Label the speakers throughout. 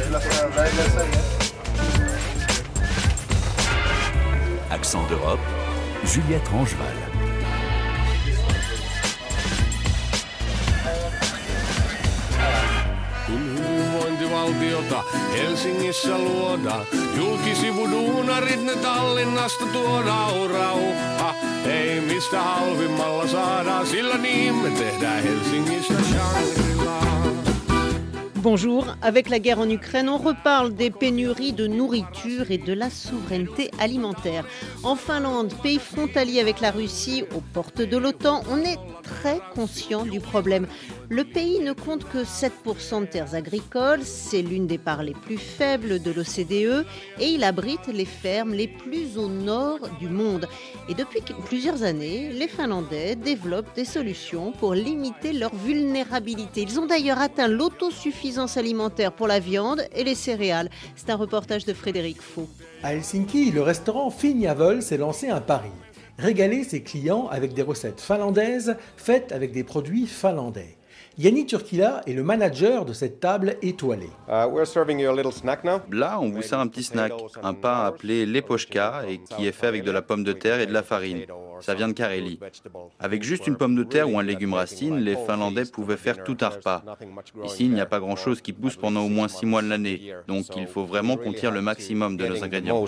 Speaker 1: Accent d'Europe, Juliette Rangeval.
Speaker 2: Hyvinvointivaltiota Helsingissä luoda. Julkisivuduunarit ne Tallinnasta tuodaan rauha. Ei mistä halvimmalla saadaan, sillä niin me tehdään Helsingistä Shangri-La.
Speaker 3: Bonjour, avec la guerre en Ukraine, on reparle des pénuries de nourriture et de la souveraineté alimentaire. En Finlande, pays frontalier avec la Russie, aux portes de l'OTAN, on est très conscient du problème. Le pays ne compte que 7% de terres agricoles, c'est l'une des parts les plus faibles de l'OCDE et il abrite les fermes les plus au nord du monde. Et depuis plusieurs années, les Finlandais développent des solutions pour limiter leur vulnérabilité. Ils ont d'ailleurs atteint l'autosuffisance alimentaire pour la viande et les céréales. C'est un reportage de Frédéric Faux.
Speaker 4: À Helsinki, le restaurant Finjavol s'est lancé un pari. Régaler ses clients avec des recettes finlandaises faites avec des produits finlandais. Yanni Turkila est le manager de cette table étoilée.
Speaker 5: Là,
Speaker 6: on vous sert un petit snack, un pain appelé lepochka et qui est fait avec de la pomme de terre et de la farine. Ça vient de Carélie. Avec juste une pomme de terre ou un légume racine, les Finlandais pouvaient faire tout un repas. Ici, il n'y a pas grand-chose qui pousse pendant au moins 6 mois de l'année, donc il faut vraiment qu'on tire le maximum de nos ingrédients.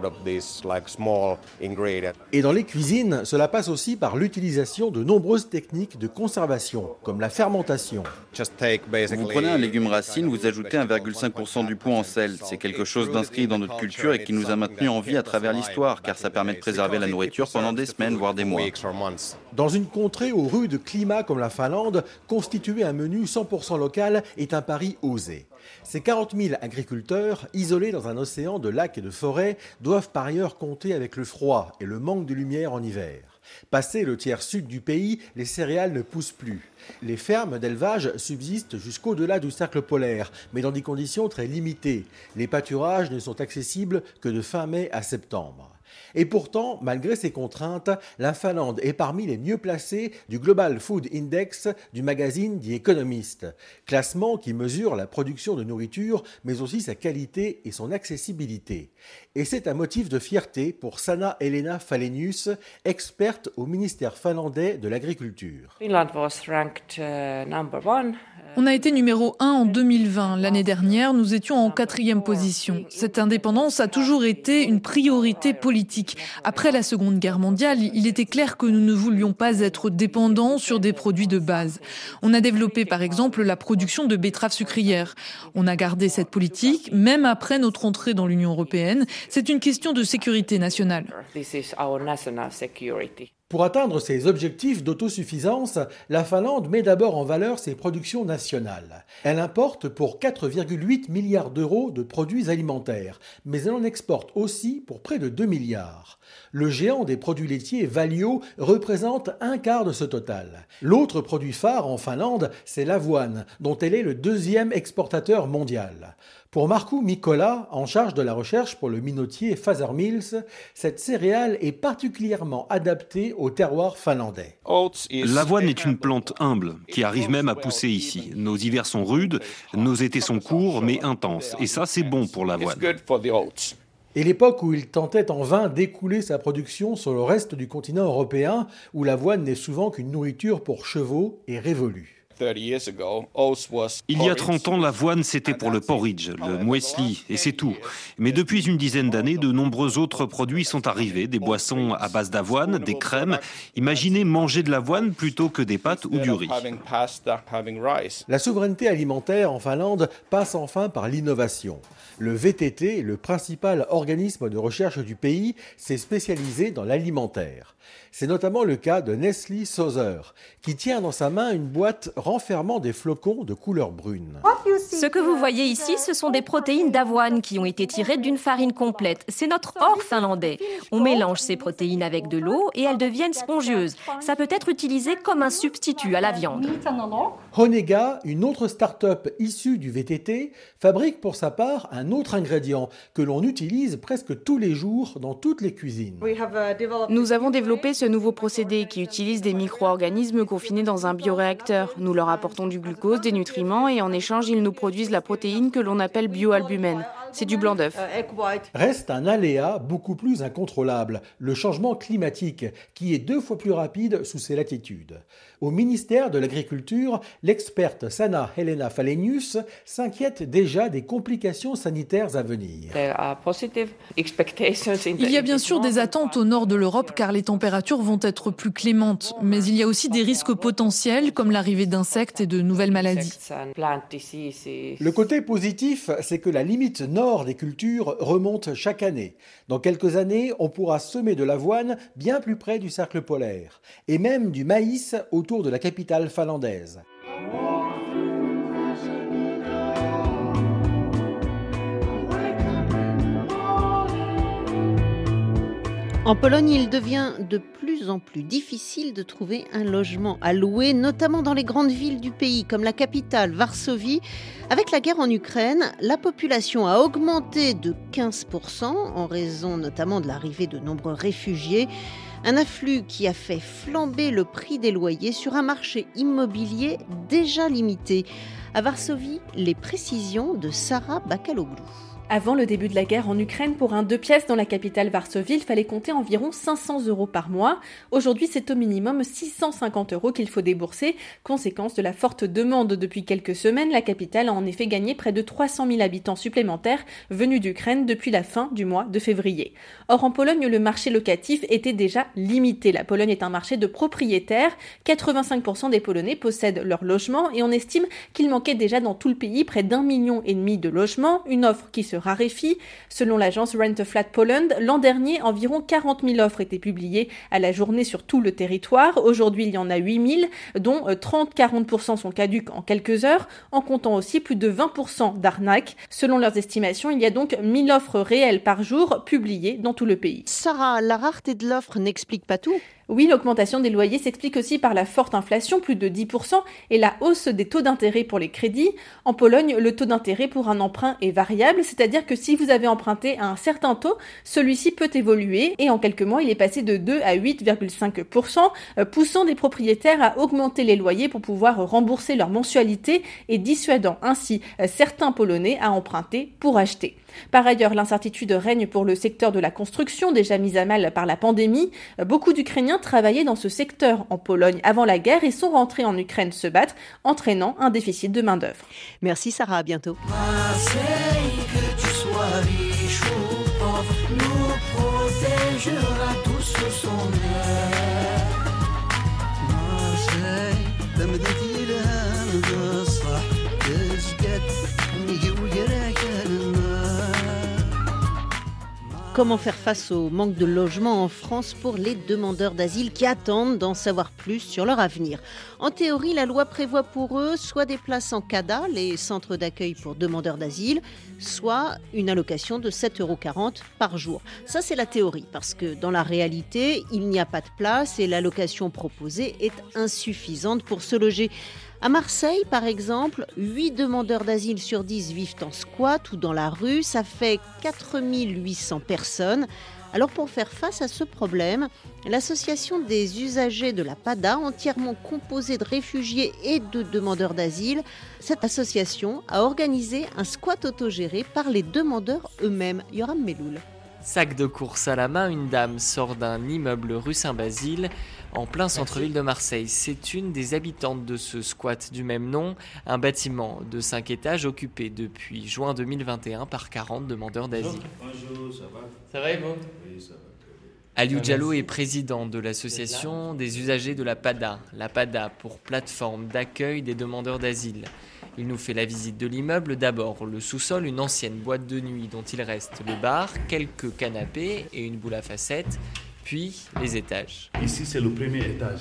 Speaker 4: Et dans les cuisines, cela passe aussi par l'utilisation de nombreuses techniques de conservation, comme la fermentation.
Speaker 6: Vous prenez un légume racine, vous ajoutez 1,5% du poids en sel. C'est quelque chose d'inscrit dans notre culture et qui nous a maintenus en vie à travers l'histoire, car ça permet de préserver la nourriture pendant des semaines, voire des mois.
Speaker 4: Dans une contrée au rude climat comme la Finlande, constituer un menu 100% local est un pari osé. Ces 40 000 agriculteurs, isolés dans un océan de lacs et de forêts, doivent par ailleurs compter avec le froid et le manque de lumière en hiver. Passé le tiers sud du pays, les céréales ne poussent plus. Les fermes d'élevage subsistent jusqu'au-delà du cercle polaire, mais dans des conditions très limitées. Les pâturages ne sont accessibles que de fin mai à septembre. Et pourtant, malgré ces contraintes, la Finlande est parmi les mieux placés du Global Food Index du magazine The Economist, classement qui mesure la production de nourriture, mais aussi sa qualité et son accessibilité. Et c'est un motif de fierté pour Sanna Elena Falenius, experte au ministère finlandais de l'Agriculture.
Speaker 7: On a été numéro 1 en 2020. L'année dernière, nous étions en 4e position. Cette indépendance a toujours été une priorité politique. Après la Seconde Guerre mondiale, il était clair que nous ne voulions pas être dépendants sur des produits de base. On a développé par exemple la production de betteraves sucrières. On a gardé cette politique, même après notre entrée dans l'Union européenne. C'est une question de sécurité nationale.
Speaker 4: Pour atteindre ses objectifs d'autosuffisance, la Finlande met d'abord en valeur ses productions nationales. Elle importe pour 4,8 milliards d'euros de produits alimentaires, mais elle en exporte aussi pour près de 2 milliards. Le géant des produits laitiers Valio représente un quart de ce total. L'autre produit phare en Finlande, c'est l'avoine, dont elle est le 2e exportateur mondial. Pour Markku Mikkola, en charge de la recherche pour le minotier Fazer Mills, cette céréale est particulièrement adaptée au terroir finlandais.
Speaker 8: L'avoine est une plante humble qui arrive même à pousser ici. Nos hivers sont rudes, nos étés sont courts mais intenses. Et ça, c'est bon pour l'avoine.
Speaker 4: Et l'époque où il tentait en vain d'écouler sa production sur le reste du continent européen, où l'avoine n'est souvent qu'une nourriture pour chevaux, est révolue.
Speaker 8: Il y a 30 ans, l'avoine, c'était pour le porridge, le muesli, et c'est tout. Mais depuis une dizaine d'années, de nombreux autres produits sont arrivés, des boissons à base d'avoine, des crèmes. Imaginez manger de l'avoine plutôt que des pâtes ou du riz.
Speaker 4: La souveraineté alimentaire en Finlande passe enfin par l'innovation. Le VTT, le principal organisme de recherche du pays, s'est spécialisé dans l'alimentaire. C'est notamment le cas de Nestlé Sauser, qui tient dans sa main une boîte renfermant des flocons de couleur brune.
Speaker 9: Ce que vous voyez ici, ce sont des protéines d'avoine qui ont été tirées d'une farine complète. C'est notre or finlandais. On mélange ces protéines avec de l'eau et elles deviennent spongieuses. Ça peut être utilisé comme un substitut à la viande.
Speaker 4: Honega, une autre start-up issue du VTT, fabrique pour sa part un autre ingrédient que l'on utilise presque tous les jours dans toutes les cuisines.
Speaker 10: Nous avons développé ce nouveau procédé qui utilise des micro-organismes confinés dans un bioréacteur. Nous
Speaker 5: Nous leur apportons du glucose, des nutriments et en échange, ils nous produisent la protéine que l'on appelle bioalbumène. C'est du blanc d'œuf.
Speaker 4: Reste un aléa beaucoup plus incontrôlable, le changement climatique, qui est 2 fois plus rapide sous ces latitudes. Au ministère de l'Agriculture, l'experte Sana Helena Falenius s'inquiète déjà des complications sanitaires à venir.
Speaker 7: Il y a bien sûr des attentes au nord de l'Europe car les températures vont être plus clémentes, mais il y a aussi des risques potentiels comme l'arrivée d'insectes et de nouvelles maladies.
Speaker 4: Le côté positif, c'est que la limite nord des cultures remonte chaque année. Dans quelques années, on pourra semer de l'avoine bien plus près du cercle polaire et même du maïs autour de la capitale finlandaise.
Speaker 3: En Pologne, il devient de plus en plus difficile de trouver un logement à louer, notamment dans les grandes villes du pays, comme la capitale, Varsovie. Avec la guerre en Ukraine, la population a augmenté de 15%, en raison notamment de l'arrivée de nombreux réfugiés. Un afflux qui a fait flamber le prix des loyers sur un marché immobilier déjà limité. À Varsovie, les précisions de Sarah Bakaloglou.
Speaker 10: Avant le début de la guerre en Ukraine, pour un 2 pièces dans la capitale Varsovie, il fallait compter environ 500 € par mois. Aujourd'hui, c'est au minimum 650 € qu'il faut débourser. Conséquence de la forte demande depuis quelques semaines, la capitale a en effet gagné près de 300 000 habitants supplémentaires venus d'Ukraine depuis la fin du mois de février. Or, en Pologne, le marché locatif était déjà limité. La Pologne est un marché de propriétaires. 85% des Polonais possèdent leur logement et on estime qu'il manquait déjà dans tout le pays près d'1,5 million de logements, une offre qui se raréfie. Selon l'agence Rent a Flat Poland, l'an dernier, environ 40 000 offres étaient publiées à la journée sur tout le territoire. Aujourd'hui, il y en a 8 000, dont 30-40% sont caduques en quelques heures, en comptant aussi plus de 20% d'arnaques. Selon leurs estimations, il y a donc 1000 offres réelles par jour publiées dans tout le pays.
Speaker 3: Sarah, la rareté de l'offre n'explique pas tout.
Speaker 10: Oui, l'augmentation des loyers s'explique aussi par la forte inflation, plus de 10%, et la hausse des taux d'intérêt pour les crédits. En Pologne, le taux d'intérêt pour un emprunt est variable, c'est-à-dire que si vous avez emprunté à un certain taux, celui-ci peut évoluer, et en quelques mois, il est passé de 2 à 8,5%, poussant des propriétaires à augmenter les loyers pour pouvoir rembourser leurs mensualités et dissuadant ainsi certains Polonais à emprunter pour acheter. Par ailleurs, l'incertitude règne pour le secteur de la construction, déjà mis à mal par la pandémie. Beaucoup d'Ukrainiens travaillaient dans ce secteur en Pologne avant la guerre et sont rentrés en Ukraine se battre, entraînant un déficit de main-d'œuvre.
Speaker 3: Merci Sarah, à bientôt. Comment faire face au manque de logement en France pour les demandeurs d'asile qui attendent d'en savoir plus sur leur avenir? En théorie, la loi prévoit pour eux soit des places en CADA, les centres d'accueil pour demandeurs d'asile, soit une allocation de 7,40 € par jour. Ça, c'est la théorie, parce que dans la réalité, il n'y a pas de place et l'allocation proposée est insuffisante pour se loger. À Marseille, par exemple, 8 demandeurs d'asile sur 10 vivent en squat ou dans la rue. Ça fait 4800 personnes. Alors pour faire face à ce problème, l'association des usagers de la PADA, entièrement composée de réfugiés et de demandeurs d'asile, cette association a organisé un squat autogéré par les demandeurs eux-mêmes. Yoram Meloul.
Speaker 11: Sac de course à la main, une dame sort d'un immeuble rue Saint-Basile, en plein centre-ville de Marseille. C'est une des habitantes de ce squat du même nom, un bâtiment de 5 étages occupé depuis juin 2021 par 40 demandeurs d'asile.
Speaker 12: Bonjour, ça va?
Speaker 11: Ça va et vous?
Speaker 12: Oui, ça va.
Speaker 11: Aliou Diallo est président de l'association des usagers de la PADA pour plateforme d'accueil des demandeurs d'asile. Il nous fait la visite de l'immeuble. D'abord, le sous-sol, une ancienne boîte de nuit dont il reste le bar, quelques canapés et une boule à facettes, puis les étages.
Speaker 12: Ici, c'est le premier étage.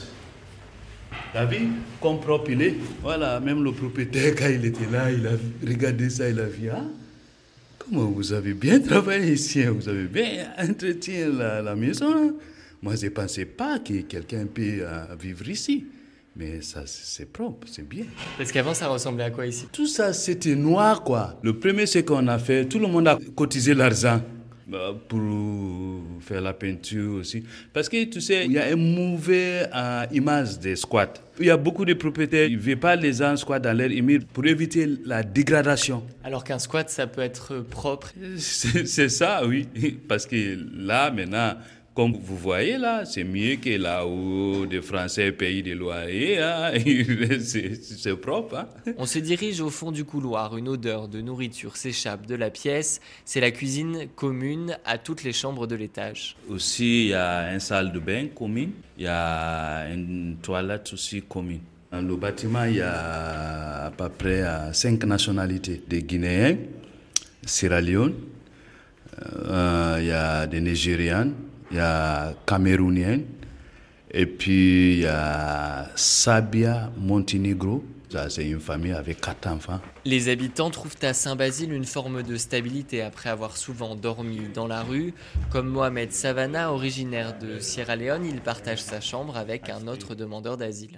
Speaker 12: T'as vu comme propre il est? Voilà, même le propriétaire, quand il était là, il a regardé ça, il a vu, ah, comment vous avez bien travaillé ici, vous avez bien entretenu la maison. Hein? Moi, je ne pensais pas que quelqu'un peut vivre ici. Mais ça, c'est propre, c'est bien.
Speaker 11: Parce qu'avant, ça ressemblait à quoi ici?
Speaker 12: Tout ça, c'était noir, quoi. Le premier, c'est qu'on a fait, tout le monde a cotisé l'argent. Pour faire la peinture aussi. Parce que tu sais, il y a une mauvaise image des squats. Il y a beaucoup de propriétaires qui ne veulent pas les gens squats dans leur immeuble pour éviter la dégradation.
Speaker 11: Alors qu'un squat, ça peut être propre.
Speaker 12: C'est ça, oui. Parce que là, maintenant, comme vous voyez là, c'est mieux que là-haut, des Français pays de loyer, hein. C'est propre. Hein.
Speaker 11: On se dirige au fond du couloir, une odeur de nourriture s'échappe de la pièce. C'est la cuisine commune à toutes les chambres de l'étage.
Speaker 12: Aussi, il y a une salle de bain commune, il y a une toilette aussi commune. Dans le bâtiment, il y a à peu près 5 nationalités, des Guinéens, Sierra Leone, il y a des Nigérians, il y a Camerouniens, et puis il y a Sabia Montenegro. Ça, c'est une famille avec 4 enfants.
Speaker 11: Les habitants trouvent à Saint-Basile une forme de stabilité après avoir souvent dormi dans la rue. Comme Mohamed Savana, originaire de Sierra Leone, il partage sa chambre avec un autre demandeur d'asile.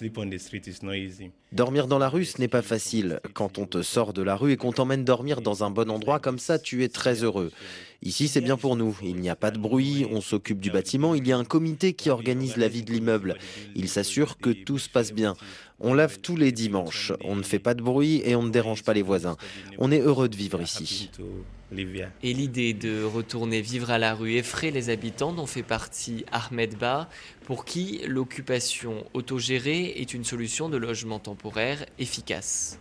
Speaker 13: Dormir dans la rue, ce n'est pas facile. Quand on te sort de la rue et qu'on t'emmène dormir dans un bon endroit comme ça, tu es très heureux. Ici, c'est bien pour nous. Il n'y a pas de bruit, on s'occupe du bâtiment. Il y a un comité qui organise la vie de l'immeuble. Il s'assure que tout se passe bien. On lave tous les dimanches. On ne fait pas de bruit et on ne dérange pas les voisins. On est heureux de vivre ici.
Speaker 11: Et l'idée de retourner vivre à la rue effraie les habitants dont fait partie Ahmed Ba, pour qui l'occupation autogérée est une solution de logement temporaire efficace.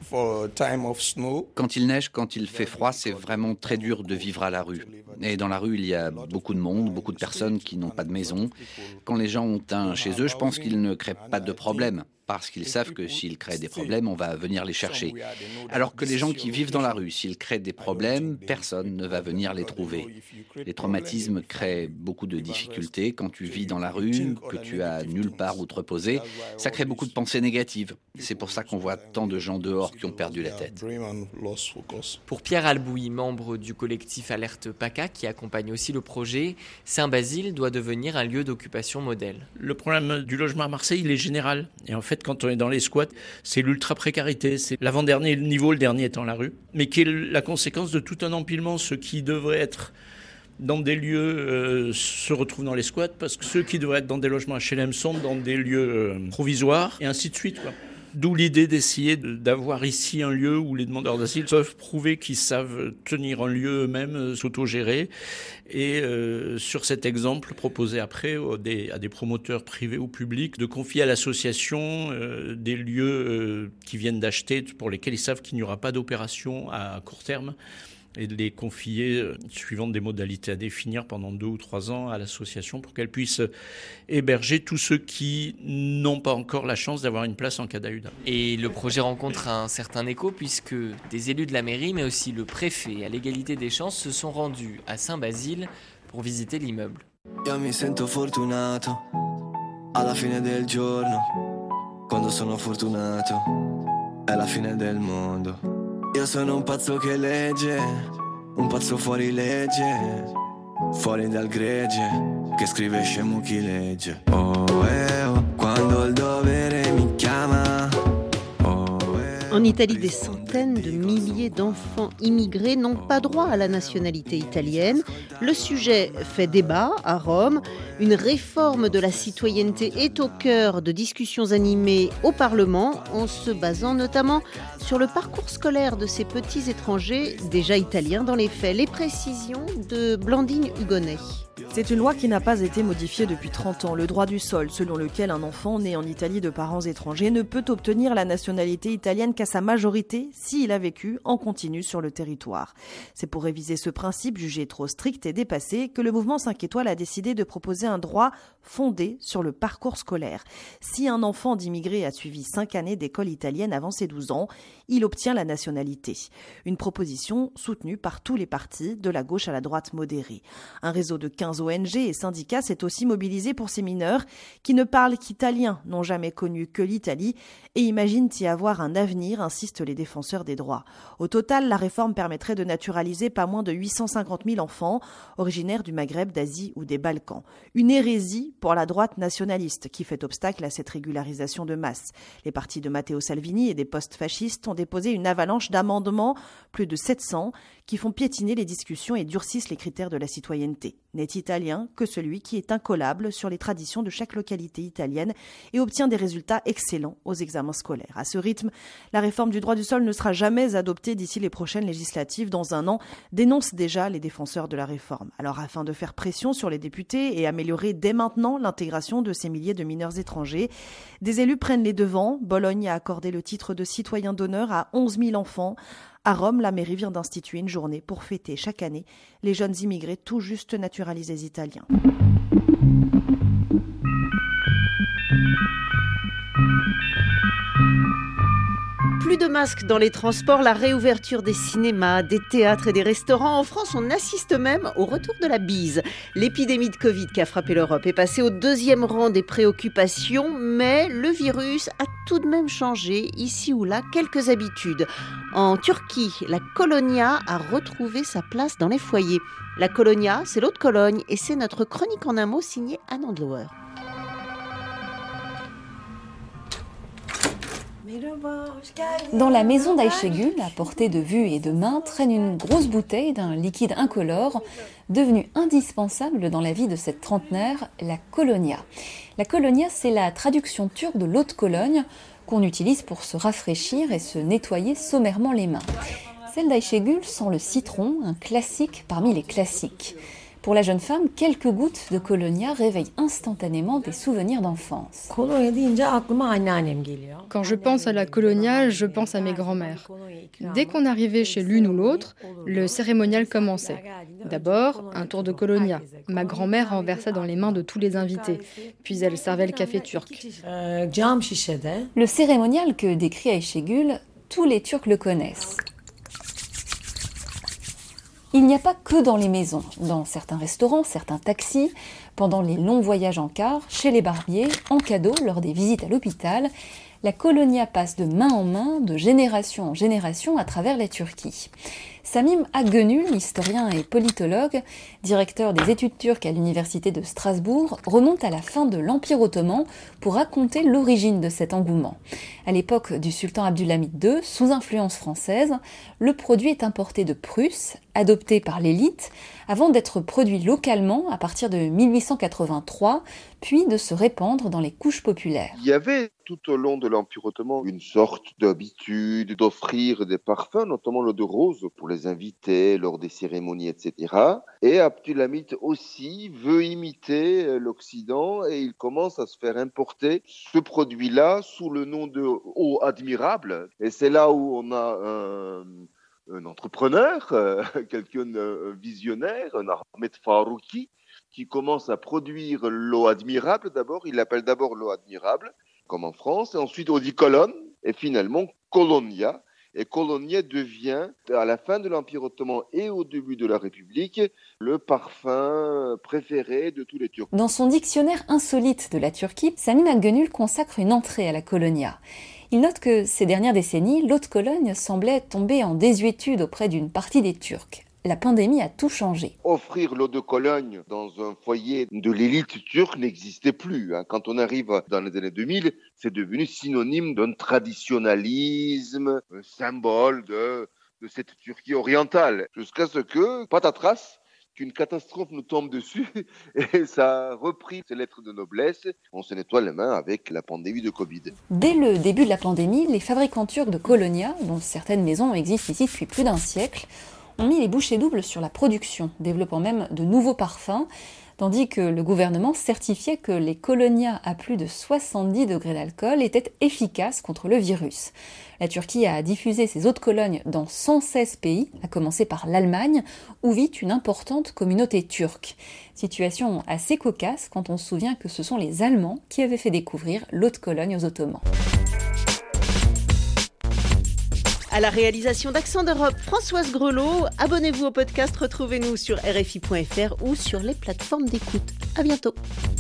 Speaker 14: Quand il neige, quand il fait froid, c'est vraiment très dur de vivre à la rue. Et dans la rue, il y a beaucoup de monde, beaucoup de personnes qui n'ont pas de maison. Quand les gens ont un chez eux, je pense qu'ils ne créent pas de problème, parce qu'ils savent que s'ils créent des problèmes, on va venir les chercher. Alors que les gens qui vivent dans la rue, s'ils créent des problèmes, personne ne va venir les trouver. Les traumatismes créent beaucoup de difficultés. Quand tu vis dans la rue, que tu as nulle part où te reposer, ça crée beaucoup de pensées négatives. C'est pour ça qu'on voit tant de gens dehors qui ont perdu la tête.
Speaker 11: Pour Pierre Albouy, membre du collectif Alerte PACA, qui accompagne aussi le projet, Saint-Basile doit devenir un lieu d'occupation modèle.
Speaker 15: Le problème du logement à Marseille, il est général. Et en fait, quand on est dans les squats, c'est l'ultra-précarité. C'est l'avant-dernier niveau, le dernier étant la rue. Mais qui est la conséquence de tout un empilement. Ceux qui devraient être dans des lieux se retrouvent dans les squats, parce que ceux qui devraient être dans des logements HLM sont dans des lieux provisoires, et ainsi de suite, quoi. D'où l'idée d'essayer d'avoir ici un lieu où les demandeurs d'asile peuvent prouver qu'ils savent tenir un lieu eux-mêmes, s'autogérer. Et sur cet exemple, proposer après à des promoteurs privés ou publics de confier à l'association des lieux qu'ils viennent d'acheter, pour lesquels ils savent qu'il n'y aura pas d'opération à court terme, et de les confier, suivant des modalités à définir, pendant 2 ou 3 ans à l'association, pour qu'elle puisse héberger tous ceux qui n'ont pas encore la chance d'avoir une place en cas d'AUDA.
Speaker 11: Et le projet rencontre un certain écho, puisque des élus de la mairie, mais aussi le préfet à l'égalité des chances, se sont rendus à Saint-Basile pour visiter l'immeuble.
Speaker 16: Io mi sento fortunato alla fine del giorno, quando sono fortunato è la fine del mondo. Io sono un pazzo che legge, un pazzo fuori legge, fuori dal gregge, che scrive scemo chi legge. Oh, quando il dovere mi chiama.
Speaker 3: En Italie, des centaines de milliers d'enfants immigrés n'ont pas droit à la nationalité italienne. Le sujet fait débat à Rome. Une réforme de la citoyenneté est au cœur de discussions animées au Parlement, en se basant notamment sur le parcours scolaire de ces petits étrangers, déjà italiens dans les faits. Les précisions de Blandine Hugonnet.
Speaker 17: C'est une loi qui n'a pas été modifiée depuis 30 ans, le droit du sol, selon lequel un enfant né en Italie de parents étrangers ne peut obtenir la nationalité italienne qu'à sa majorité s'il a vécu en continu sur le territoire. C'est pour réviser ce principe jugé trop strict et dépassé que le mouvement 5 étoiles a décidé de proposer un droit fondé sur le parcours scolaire. Si un enfant d'immigré a suivi 5 années d'école italienne avant ses 12 ans, il obtient la nationalité. Une proposition soutenue par tous les partis, de la gauche à la droite modérée. Un réseau de 15 ONG et syndicats s'est aussi mobilisé pour ces mineurs qui ne parlent qu'italien, n'ont jamais connu que l'Italie et imaginent y avoir un avenir, insistent les défenseurs des droits. Au total, la réforme permettrait de naturaliser pas moins de 850 000 enfants originaires du Maghreb, d'Asie ou des Balkans. Une hérésie pour la droite nationaliste qui fait obstacle à cette régularisation de masse. Les partis de Matteo Salvini et des post-fascistes ont déposé une avalanche d'amendements, plus de 700, qui font piétiner les discussions et durcissent les critères de la citoyenneté. N'est italien que celui qui est incollable sur les traditions de chaque localité italienne et obtient des résultats excellents aux examens scolaires. À ce rythme, la réforme du droit du sol ne sera jamais adoptée d'ici les prochaines législatives dans un an, dénoncent déjà les défenseurs de la réforme. Alors afin de faire pression sur les députés et améliorer dès maintenant l'intégration de ces milliers de mineurs étrangers, des élus prennent les devants. Bologne a accordé le titre de citoyen d'honneur à 11 000 enfants. À Rome, la mairie vient d'instituer une journée pour fêter chaque année les jeunes immigrés tout juste naturalisés italiens.
Speaker 3: Plus de masques dans les transports, la réouverture des cinémas, des théâtres et des restaurants. En France, on assiste même au retour de la bise. L'épidémie de Covid qui a frappé l'Europe est passée au 2e rang des préoccupations, mais le virus a tout de même changé, ici ou là, quelques habitudes. En Turquie, la Kolonia a retrouvé sa place dans les foyers. La Kolonia, c'est l'eau de Cologne et c'est notre chronique en un mot signée Anne Andlauer.
Speaker 18: Dans la maison d'Ayşegül, à portée de vue et de main, traîne une grosse bouteille d'un liquide incolore, devenu indispensable dans la vie de cette trentenaire, la Kolonia. La Kolonia, c'est la traduction turque de l'eau de Cologne qu'on utilise pour se rafraîchir et se nettoyer sommairement les mains. Celle d'Ayşegül sent le citron, un classique parmi les classiques. Pour la jeune femme, quelques gouttes de Kolonia réveillent instantanément des souvenirs d'enfance.
Speaker 19: Quand je pense à la Kolonia, je pense à mes grands-mères. Dès qu'on arrivait chez l'une ou l'autre, le cérémonial commençait. D'abord, un tour de Kolonia. Ma grand-mère en versa dans les mains de tous les invités. Puis elle servait le café turc.
Speaker 18: Le cérémonial que décrit Ayşegül, tous les Turcs le connaissent. Il n'y a pas que dans les maisons, dans certains restaurants, certains taxis, pendant les longs voyages en car, chez les barbiers, en cadeau lors des visites à l'hôpital, la Kolonia passe de main en main, de génération en génération à travers la Turquie. Samim Akgönül, historien et politologue, directeur des études turques à l'université de Strasbourg, remonte à la fin de l'Empire ottoman pour raconter l'origine de cet engouement. À l'époque du sultan Abdülhamid II, sous influence française, le produit est importé de Prusse, adopté par l'élite, avant d'être produit localement à partir de 1883, puis de se répandre dans les couches populaires.
Speaker 20: Il y avait tout au long de l'Empire ottoman une sorte d'habitude d'offrir des parfums, notamment l'eau de rose pour les invités lors des cérémonies, etc. Et Abdülhamid aussi veut imiter l'Occident et il commence à se faire importer ce produit-là sous le nom de eau admirable. Et c'est là où on a un entrepreneur, quelqu'un visionnaire, un Ahmet Farouki, qui commence à produire l'eau admirable d'abord. Il l'appelle d'abord l'eau admirable, comme en France, et ensuite eau di Cologne, et finalement Kolonia. Et Kolonia devient, à la fin de l'Empire ottoman et au début de la République, le parfum préféré de tous les Turcs.
Speaker 18: Dans son dictionnaire insolite de la Turquie, Samim Akgönül consacre une entrée à la Kolonia. Il note que ces dernières décennies, l'eau de Cologne semblait tomber en désuétude auprès d'une partie des Turcs. La pandémie a tout changé.
Speaker 20: Offrir l'eau de Cologne dans un foyer de l'élite turque n'existait plus. Quand on arrive dans les années 2000, c'est devenu synonyme d'un traditionnalisme, un symbole de cette Turquie orientale. Jusqu'à ce que, patatras, qu'une catastrophe nous tombe dessus et ça a repris ses lettres de noblesse. On se nettoie les mains avec la pandémie de Covid.
Speaker 18: Dès le début de la pandémie, les fabricants turcs de Kolonia, dont certaines maisons existent ici depuis plus d'un siècle, ont mis les bouchées doubles sur la production, développant même de nouveaux parfums, tandis que le gouvernement certifiait que les Kolonia à plus de 70 degrés d'alcool étaient efficaces contre le virus. La Turquie a diffusé ses eaux de Cologne dans 116 pays, à commencer par l'Allemagne, où vit une importante communauté turque. Situation assez cocasse quand on se souvient que ce sont les Allemands qui avaient fait découvrir l'eau de Cologne aux Ottomans.
Speaker 3: À la réalisation d'Accent d'Europe, Françoise Grelot. Abonnez-vous au podcast, retrouvez-nous sur RFI.fr ou sur les plateformes d'écoute. À bientôt.